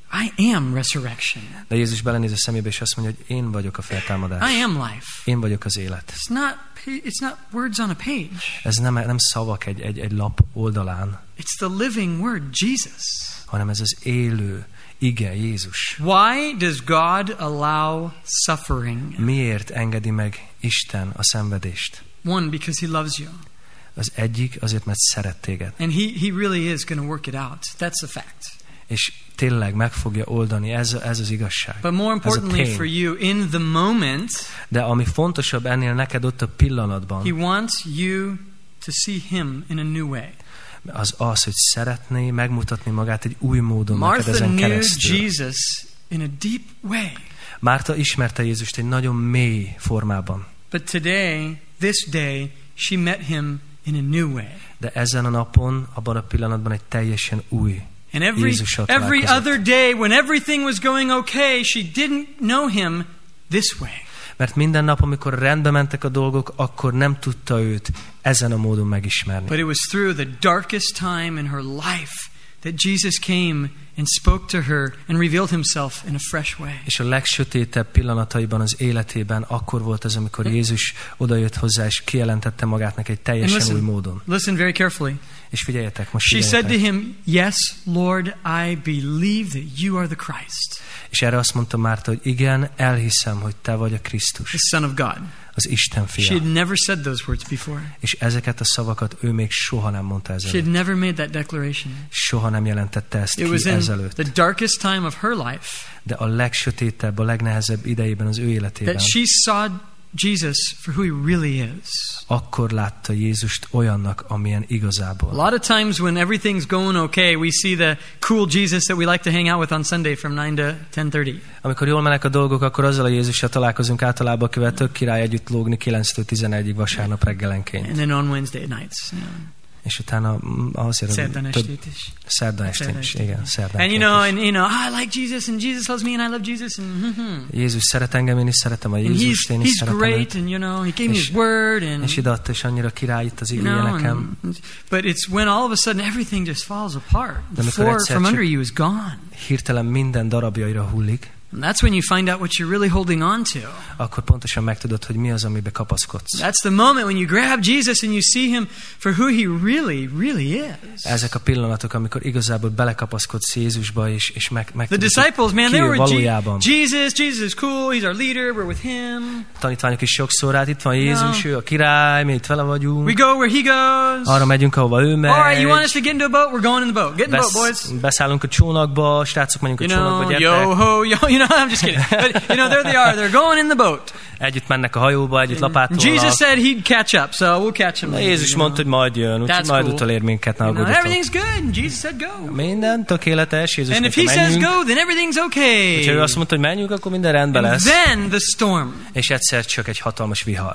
I am resurrection. De Jézus belenéz a szemébe és azt mondja, hogy én vagyok a feltámadás. I am life. Én vagyok az élet. It's not, it's not words on a page. Ez nem, nem szavak egy, egy, egy lap oldalán. It's the living word, Jesus. Hanem ez az élő ige, Jézus. Why does God allow suffering? Miért engedi meg Isten a szenvedést? One, because he loves you. Az egyik azért, mert szeret téged. And he, he really is going to work it out. That's a fact. És tényleg meg fogja oldani, ez, ez az igazság. But more importantly for you, in the moment, de ami fontosabb ennél neked ott a pillanatban, he wants you to see him in a new way. Az az, hogy szeretné megmutatni magát egy új módon Martha neked ezen keresztül. knew Jesus in a deep way. Márta ismerte Jézust egy nagyon mély formában. But today, this day, she met him in a new way. De ezen a napon, abban a pillanatban egy teljesen új And every, every other day, when everything was going okay, she didn't know him this way. Mert minden nap, amikor rendbe mentek a dolgok, akkor nem tudta őt ezen a módon megismerni. But it was through the darkest time in her life that Jesus came and spoke to her and revealed himself in a fresh way. És a legsötétebb pillanataiban az életében akkor volt az, amikor Jézus odajött hozzá és kijelentette magát neki egy teljesen listen, új módon. Listen very carefully. És figyeljetek, most She figyeljetek. said to him, "Yes, Lord, I believe that you are the Christ." És erre azt mondta Márta, hogy igen, elhiszem, hogy te vagy a Krisztus. The Son of God. Az Isten fia. She had never said those words before. És ezeket a szavakat ő még soha nem mondta ezelőtt. She had never made that declaration. Soha nem jelentette ezt It ki was in ezelőtt. the darkest time of her life. De a legsötétebb, a legnehezebb idejében az ő életében. That she saw Jesus for who he really is. Akkor látta Jézust olyannak, amilyen igazából. A lot of times when everything's going okay, we see the cool Jesus that we like to hang out with on Sunday from nine to ten thirty. Amikor jól mennek a dolgok, akkor azzal a Jézussal találkozunk általában, akivel tök király együtt lógni kilenctől tizenegyig vasárnap reggelenként. And then on Wednesday nights. You know. És utána azért szerdán estét is. Szerdán estén is, igen, szerdán. And you know, and you know, I like Jesus and Jesus loves me and I love Jesus and Jézus szeret engem, én is szeretem a Jézust, én is szeretem őt. He's great and you know, he gave me his word and és ide adta, és annyira király itt az igéje nekem. But it's when all of a sudden everything just falls apart. The floor from under you is gone. Hirtelen minden darabjaira hullik. And that's when you find out what you're really holding on to. Akkor pontosan megtudod, hogy mi az, amibe kapaszkodsz. That's the moment when you grab Jesus and you see him for who he really, really is. Ezek a pillanatok, amikor igazából belekapaszkodsz Jézusba, és, és meg, meg The disciples, man, they were Jesus, Jesus is cool, he's our leader, we're with him. Tanítványok is sokszor, hát itt van Jézus, ő a király, mi itt vele vagyunk. We go where he goes. Arra megyünk, ahova ő megy. All right, you want us to get into a boat? We're going in the boat. Get in the boat, boys. Beszállunk a csónakba, srácok, menjünk a you know, csónakba, gyertek. Yo ho, yo, you know, I'm just kidding. But you know, there they are. They're going in the boat. Együtt mennek a hajóba, együtt lapátolnak. Jesus said he'd catch up, so we'll catch him. Na, Jézus mondta, hogy majd jön, úgyhogy majd cool. Utolér minket, ne aggódjatok. Everything's good, and Jesus said go. Minden tökéletes, Jézus and if he says go, then everything's okay. Ha ő azt mondta, hogy menjünk, akkor minden rendben lesz. Then the storm. És egyszer csak egy hatalmas vihar.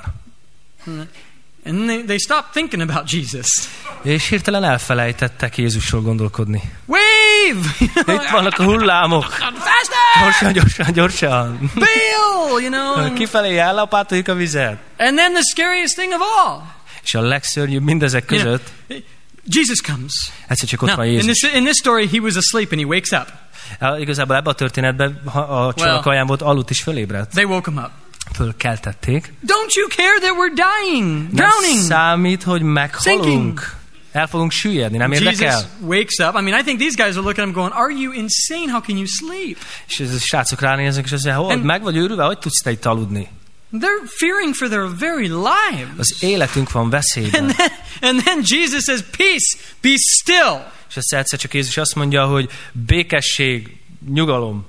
And they, they stopped thinking about Jesus. És hirtelen elfelejtettek Jézusról gondolkodni. Wave! Itt vannak a hullámok. Faster! Gyorsan, gyorsan, gyorsan. Bail, you know. Kifelé ellapátoljuk a vizet. And then the scariest thing of all. És a legszörnyűbb mindezek között. You know, Jesus comes. Egyszer csak ott Now, van Jézus. In this, in this story, he was asleep and he wakes up. Igazából ebben a történetben a csónak alján volt, aludt és fölébredt. They woke him up. Fölkeltették. Don't you care that we're dying, nem drowning? Számít, hogy meghalunk. El fogunk süllyedni, nem érdekel? Jesus wakes up. I mean, I think these guys are looking at him going, are you insane? How can you sleep? És ez a srácok ránéznek, és azt mondják, hogy meg vagy őrülve, hogy tudsz te itt aludni? They're fearing for their very lives. Az életünk van veszélyben. And then, and then Jesus says, peace, be still. És azt egyszer csak Jézus azt mondja, hogy békesség, nyugalom.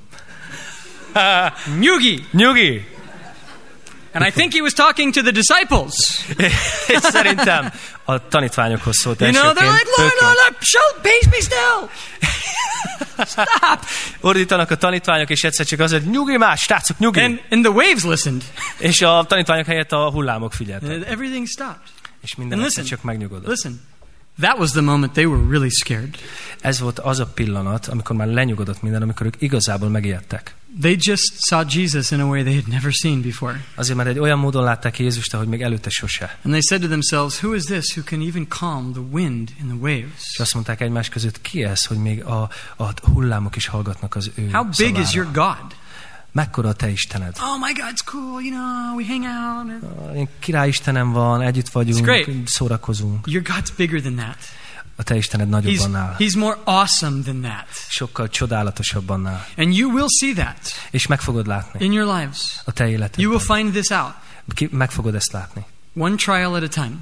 Nyugi. Nyugi. And I think he was talking to the disciples. És szerintem a tanítványokhoz szólt you elsőként. You know, they're like, Lord, Lord, Lord, shout, peace, be still. Stop. Ordítanak a tanítványok, és egyszer csak azért, nyugi más, srácok, nyugi. And, and the waves listened. És a tanítványok helyett a hullámok figyeltek. And everything stopped. És minden egyszer csak megnyugodott. Listen. That was the moment they were really scared. Ez volt az a pillanat, amikor már lenyugodott minden, amikor ők igazából megijedtek. They just saw Jesus in a way they had never seen before. Azért, mert egy olyan módon látták Jézust, ahogy még előtte sose. And they said to themselves, who is this who can even calm the wind and the waves? És azt mondták egymás között, ki ez, hogy még a, a hullámok is hallgatnak az ő How big is your God? Mekkora a te Istened? Oh, my God's cool, you know, we hang out. Én király Istenem van, együtt vagyunk, szórakozunk. Your God's bigger than that. A te Istened nagyobb He's, annál. he's more awesome than that. Sokkal csodálatosabb annál. And you will see that. És meg fogod látni. In your lives. A te életedben. You will find this out. Ki, meg fogod ezt látni. One trial at a time.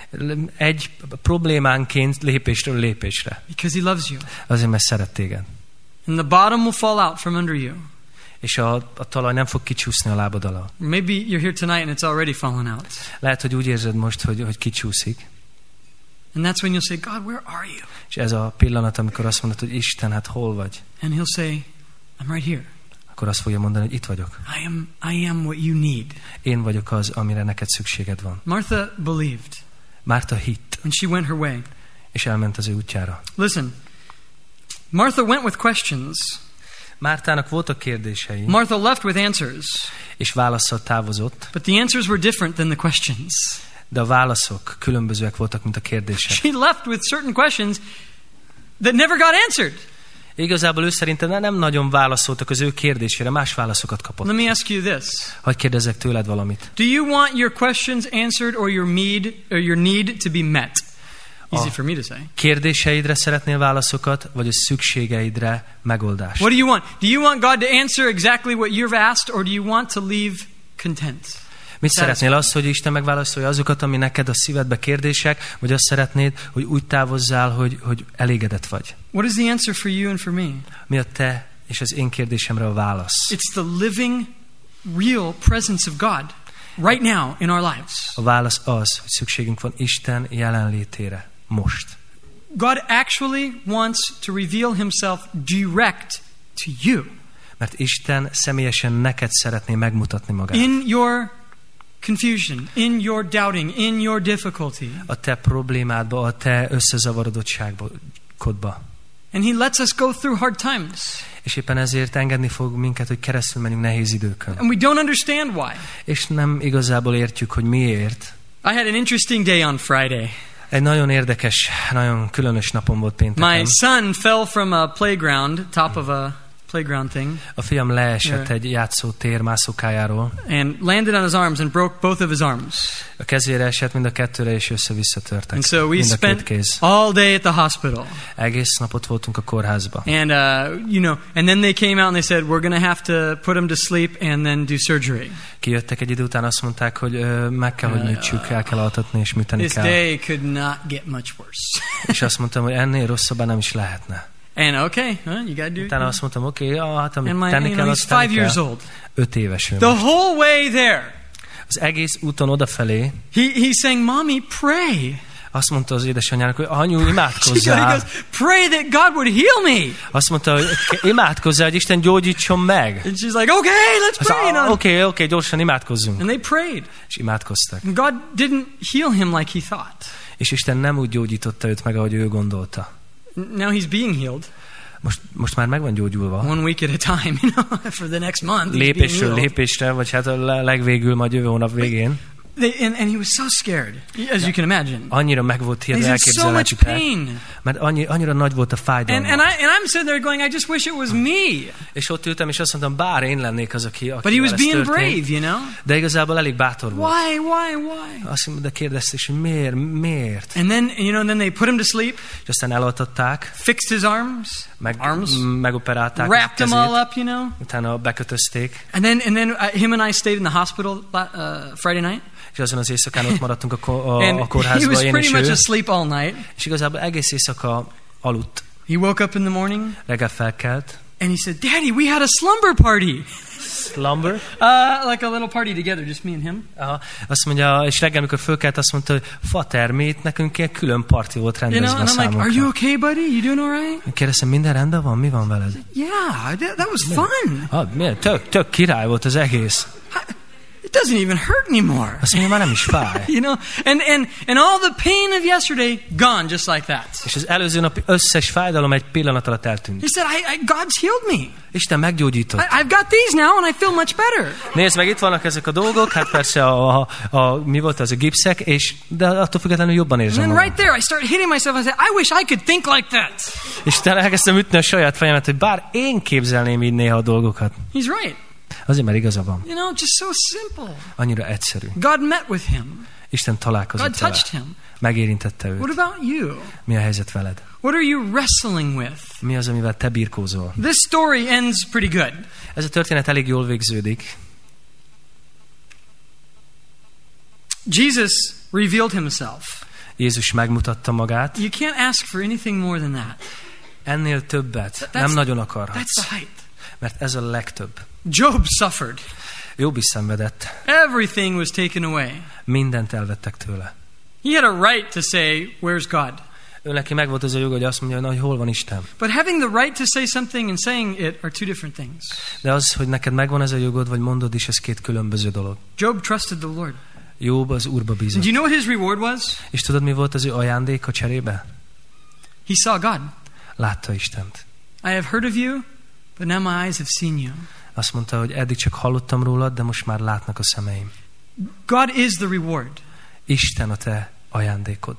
Egy problémánként lépésről lépésre. Because he loves you. Azért, mert szeret téged. And the bottom will fall out from under you. És a, a talaj nem fog kicsúszni a lábad alá. Maybe you're here tonight and it's already fallen out. Lehet, hogy úgy érzed most, hogy, hogy kicsúszik. And that's when you'll say, God, where are you? És ez a pillanat, amikor azt mondod, hogy Isten, hát hol vagy? And he'll say, I'm right here. Akkor azt fogja mondani, hogy itt vagyok. I am, I am what you need. Én vagyok az, amire neked szükséged van. Martha believed. Márta hitt. And she went her way. És elment az ő útjára. Listen, Martha went with questions. Mártának voltak kérdései. Martha left with answers. És válaszsal távozott. But the answers were different than the questions. De a válaszok különbözőek voltak, mint a kérdések. She left with certain questions that never got answered. Igazából ő szerintem nem nagyon válaszoltak az ő kérdésére, más válaszokat kapott. Let me ask you this. Hadd kérdezzek tőled valamit. Do you want your questions answered or your need or your need to be met? Easy for me to say. Kérdéseidre szeretnél válaszokat, vagy a szükségeidre megoldást? What do you want? Do you want God to answer exactly what you've asked, or do you want to leave content? Mit szeretnél, azt, hogy Isten megválaszolja azokat, ami neked a szívedbe kérdések, vagy azt szeretnéd, hogy úgy távozzál, hogy, hogy elégedett vagy? What is the answer for you and for me? Mi a te és az én kérdésemre a válasz? It's the living, real presence of God right now in our lives. A válasz az, hogy szükségünk van Isten jelenlétére most. God actually wants to reveal himself direct to you. Mert Isten személyesen neked szeretné megmutatni magát. In your confusion, in your doubting, in your difficulty. A te problémádba, a te összezavarodottságba. And he lets us go through hard times. És éppen ezért engedni fog minket, hogy keresztül menjünk nehéz időkön. And we don't understand why. És nem igazából értjük, hogy miért. I had an interesting day on Friday. Egy nagyon érdekes, nagyon különös napom volt pénteken. My son fell from a playground, top of a playground thing. A fiam leesett yeah. egy játszótér mászókájáról. And landed on his arms and broke both of his arms. A kezére esett, mind a kettőre, és össze-vissza törtek. And so we spent all day at the hospital. Egész napot voltunk a kórházba. And uh, you know, and then they came out and they said we're going to have to put him to sleep and then do surgery. Kijöttek egy idő után, azt mondták, hogy uh, meg kell, hogy műtsük, el kell altatni és műteni This kell. This day could not get much worse. És azt mondtam, hogy ennél rosszabbá nem is lehetne. And okay, huh, you gotta do it. Utána azt mondtam, oké, okay, hát amit my, tenni you kell, know, azt tenni years kell. Old. Öt éves ő. The whole way there. Az egész úton odafelé. He, he's saying, Mommy, pray. Azt mondta az édesanyjának, hogy anyu, imádkozzál. He goes, pray that God would heal me. Azt mondta, hogy imádkozzál, hogy Isten gyógyítson meg. And she's like, okay, let's pray. Oké, oké, okay, gyorsan imádkozzunk. And they prayed. És imádkoztak. And God didn't heal him like he thought. És Isten nem úgy gyógyította őt meg, ahogy ő gondolta. Now he's being healed. Most, most már meg van gyógyulva. One week at a time, you know, for the next month. Lépésről lépésre, vagy hát a legvégül majd jövő hónap végén. They, and, and he was so scared, as you can imagine. Annyira meg volt hírva, elképzelhetően. Mert annyi, annyira nagy volt a fájdalma. And, and, I, and I'm sitting there going, I just wish it was me. És ott ültem, és azt mondtam, bár én lennék az, aki, aki But he was being brave, you know? De igazából elég bátor volt. Why, why, why? Azt mondta, de kérdezte is, hogy miért, miért? And then, you know, then they put him to sleep. És aztán elaltatták. Fixed his arms. Meg, arms. Megoperálták. Wrapped him all up, you know? Utána bekötözték. And then, and then uh, him and I stayed in the hospital uh, Friday night. És azon az éjszakán ott maradtunk a, a, a kórházban, én és ő. All night. És igazából egész éjszaka aludt. He woke up in the morning. Reggel felkelt. And he said, Daddy, we had a slumber party. Slumber? Uh, like a little party together, just me and him. Aha. Azt mondja, és reggel, amikor fölkelt, azt mondta, hogy Fater, mi itt nekünk ilyen külön parti volt rendezve you know, and I'm számunkra. Like, are you okay, buddy? You doing all right? Kérdeztem, minden rendben van? Mi van veled? Yeah, that, that was fun. Ah, milyen? Tök, tök király volt az egész. It doesn't even hurt anymore. Azt mondja, már nem is fáj. You know, and and and all the pain of yesterday gone just like that. És az előző napi összes fájdalom egy pillanat alatt eltűnt. He said, I, I, God's healed me. Isten meggyógyított. I, I've got these now and I feel much better. Nézd meg, itt vannak ezek a dolgok, hát persze a, a, a mi volt az a gipszek, és de attól függetlenül jobban érzem magam. magam. And right there I started hitting myself and I said, I wish I could think like that. És utána elkezdtem ütni a saját fejemet, hogy bár én képzelném így néha a dolgokat. He's right. Azért, mert igaza van. You know, just so simple. Annyira egyszerű. God met with him. Isten találkozott God touched him. Megérintette őt. What about you? Mi a helyzet veled? What are you wrestling with? Mi az, amivel te birkózol? This story ends pretty good. Ez a történet elég jól végződik. Jesus revealed himself. Jézus megmutatta magát. You can't ask for anything more than that. Ennél többet That's, nem nagyon akarhatsz. That's the height. Mert ez a legtöbb. Job suffered. Jobb is szenvedett. Everything was taken away. Mindent elvettek tőle. He had a right to say, "Where's God?" Ő neki megvolt az a joga, hogy azt mondja, hogy hol van Isten. But having the right to say something and saying it are two different things. De az, hogy neked megvan ez a jogod, vagy mondod is, ez két különböző dolog. Job trusted the Lord. Jobb az Úrba bízott. Do you know what his reward was? És tudod, mi volt az ő ajándéka cserébe? He saw God. Látta Istent. I have heard of you, but now my eyes have seen you. Azt mondta, hogy eddig csak hallottam rólad, de most már látnak a szemeim. God is the reward. Isten a te ajándékod.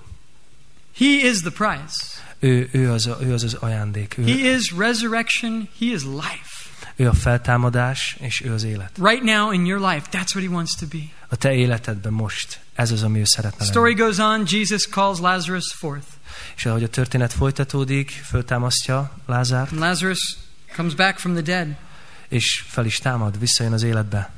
He is the prize. Ő, ő, az, a, ő az az ajándék. Ő, He is resurrection. He is life. ő a feltámadás, és ő az élet. Right now in your life, that's what he wants to be. A te életedben most ez az, ami ő szeretne lenni. Story goes on. Jesus calls Lazarus forth. És ahogy a történet folytatódik, föltámasztja Lázárt. And Lazarus comes back from the dead. És fel is támad, visszajön az életbe.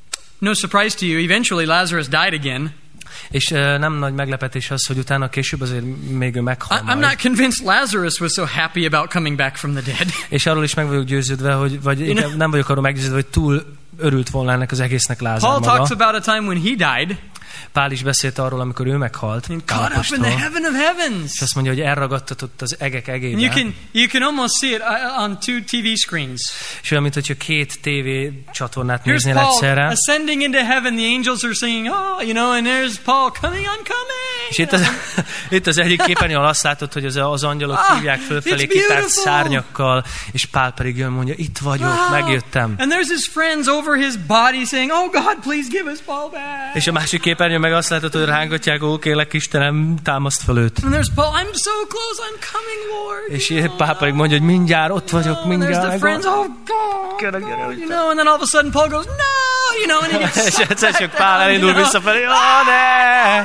No surprise to you, eventually Lazarus died again. És uh, nem nagy meglepetés az, hogy utána később azért még ő meghal I'm not convinced Lazarus was so happy about coming back from the dead. És arról is meg vagyok győződve, hogy, vagy you know, nem vagyok arról meggyőződve, hogy túl örült volna ennek az egésznek Lázár Paul maga. talks about a time when he died. Pál is beszélt arról, amikor ő meghalt. Caught up in the heaven of heavens. És azt mondja, hogy elragadtatott az egek egében. You can, you can almost see it on two T V screens. És olyan, mint hogyha két tévé csatornát Here's néznél Paul egyszerre. ascending into heaven, the angels are singing, oh, you know, and there's Paul coming, I'm coming. És itt az, itt az egyik képernyőn azt látod, hogy az, az angyalok hívják fölfelé kitárt szárnyakkal, és Pál pedig jön, mondja, itt vagyok, wow. Megjöttem. And there's his friends over his body saying, oh God, please give us Paul back. És a másik képernyőn meg azt látod, hogy rángatják, ó, kérlek Istenem, támaszt fel őt. And there's Paul, I'm so close, I'm coming, Lord. És Pál pedig mondja, hogy mindjárt ott vagyok, mindjárt. And there's the friends, oh God, you know, and then all of a sudden Paul goes, no, you know, and he gets és egyszer csak Pál elindul visszafelé, ó, ne!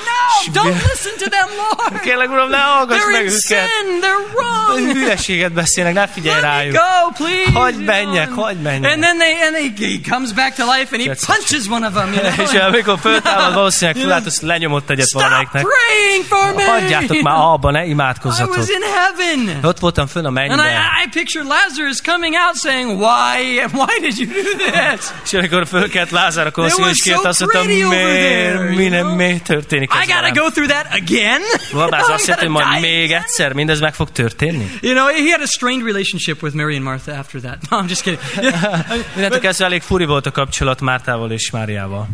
No, don't listen to them, Lord. Kérlek, Uram, ne hallgass meg őket. Sin, they're wrong. Hülyeséget beszélnek, ne figyelj rájuk. Go, please. Hagyd menjek, hagyd menjek. And then they, and they, he comes back to life and he punches one of them. You know? És amikor föltámad, valószínűleg fölállt, azt lenyomott egyet valamelyiknek. Stop praying for me. Hagyjátok már abba, ne I imádkozzatok. was in heaven. Ott voltam fönn a mennyben. And I, I pictured Lazarus coming out saying, why, why did you do this? És amikor fölkelt Lázár, akkor azt is kért, azt mondta, miért, mi nem, miért történik ez I gotta go through that again? Valóban azt jelenti, hogy majd még egyszer mindez meg fog történni. You know, he had a strained relationship with Mary and Martha after that. No, I'm just kidding. Mindentől kezdve elég furi volt a kapcsolat Mártával és Máriával.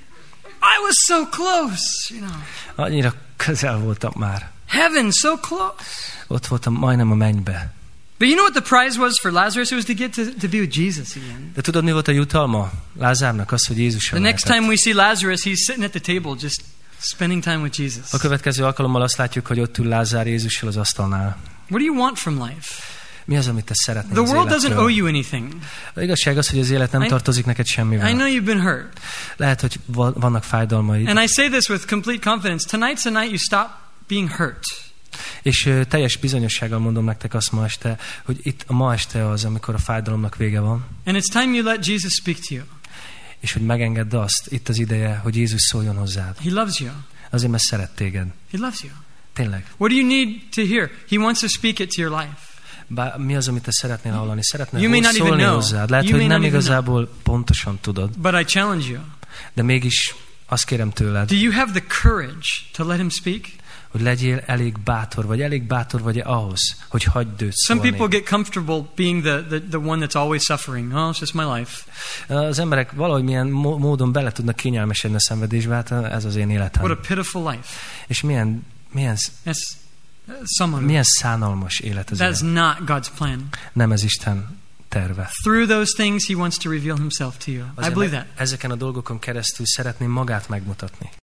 I was so close, you know. Annyira közel voltam már. Heaven, so close. Ott voltam majdnem a mennybe. But you know what the prize was for Lazarus? It was to get to, to be with Jesus again. De tudod, mi volt a jutalma Lázárnak? Az, hogy Jézussal The next time we see Lazarus, he's sitting at the table just spending time with Jesus. A következő alkalommal azt látjuk, hogy ott ül Lázár Jézussal az asztalnál. What do you want from life? Mi az, amit te szeretnél The az world életről? doesn't owe you anything. A igazság az, hogy az élet nem I, tartozik neked semmivel. I know you've been hurt. Lehet, hogy vannak fájdalmaid. And I say this with complete confidence. Tonight's the night you stop being hurt. És uh, teljes bizonyossággal mondom nektek azt ma este, hogy itt a ma este az, amikor a fájdalomnak vége van. And it's time you let Jesus speak to you. És hogy megengedd azt, itt az ideje, hogy Jézus szóljon hozzád. He loves you. Azért, mert szeret téged. He loves you. Tényleg. What do you need to hear? He wants to speak it to your life. Bár mi az, amit te szeretnél hallani? You Szeretnél szólni hozzád. Lehet, hogy nem igazából pontosan tudod. But I challenge you. De mégis azt kérem tőled. Do you have the courage to let him speak? hogy legyél elég bátor, vagy elég bátor vagy ahhoz, hogy hagyd őt szólni. Some people get comfortable being the, the, the one that's always suffering. Oh, it's just my life. Az emberek valahogy milyen módon bele tudnak kényelmesedni a szenvedésbe, hát ez az én életem. What a pitiful life. És milyen, milyen, Someone, milyen szánalmas élet ez. That's not God's plan. Nem ez Isten terve. Through those things he wants to reveal himself to you. I believe that. Ezeken a dolgokon keresztül szeretném magát megmutatni.